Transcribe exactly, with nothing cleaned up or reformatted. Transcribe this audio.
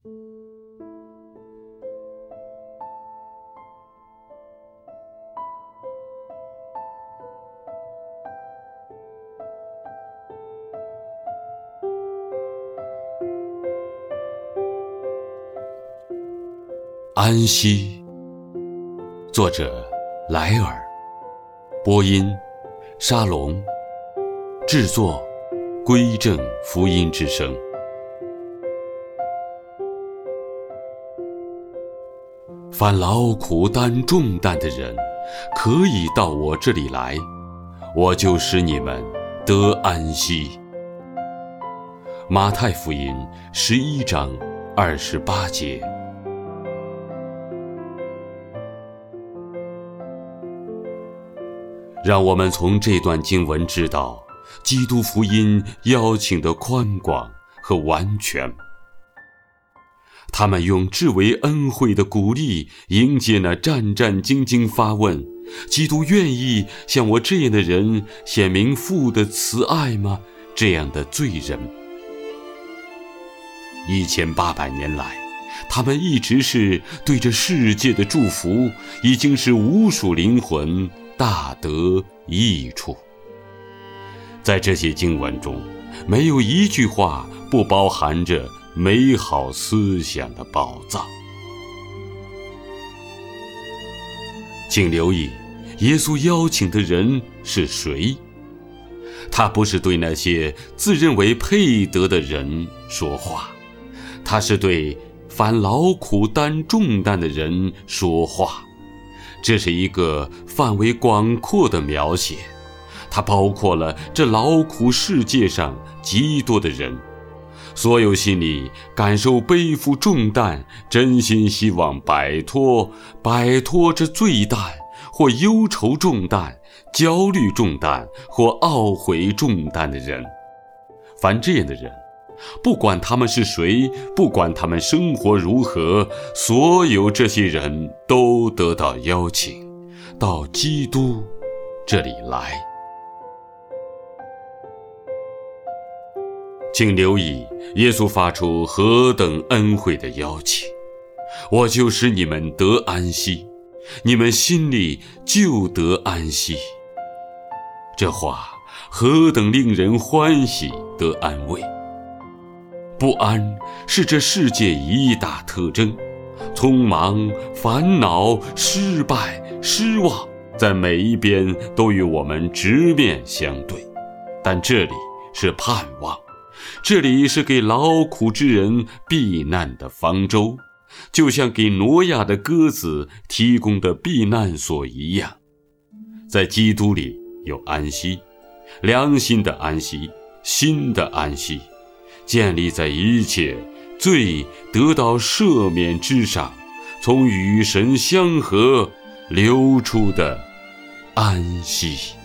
安息，作者莱尔，播音沙龙，制作归正福音之声。凡劳苦担重担的人，可以到我这里来，我就使你们得安息。马太福音十一章二十八节。让我们从这段经文知道，基督福音邀请的宽广和完全。他们用至为恩惠的鼓励迎接那战战兢兢发问：基督愿意像我这样的人显明父的慈爱吗？这样的罪人。一千八百年来，他们一直是对着世界的祝福，已经是无数灵魂大得益处。在这些经文中，没有一句话不包含着美好思想的宝藏。请留意，耶稣邀请的人是谁？他不是对那些自认为配得的人说话，他是对凡劳苦担重担的人说话。这是一个范围广阔的描写，它包括了这劳苦世界上极多的人，所有心里感受背负重担，真心希望摆脱摆脱这罪担或忧愁重担、焦虑重担或懊悔重担的人。凡这样的人，不管他们是谁，不管他们生活如何，所有这些人都得到邀请到基督这里来。请留意，耶稣发出何等恩惠的邀请：我就使你们得安息，你们心里就得安息。这话何等令人欢喜得安慰！不安是这世界一大特征，匆忙、烦恼、失败、失望，在每一边都与我们直面相对。但这里是盼望，这里是给劳苦之人避难的方舟，就像给挪亚的鸽子提供的避难所一样。在基督里有安息，良心的安息，心的安息，建立在一切罪得到赦免之上，从与神相合流出的安息。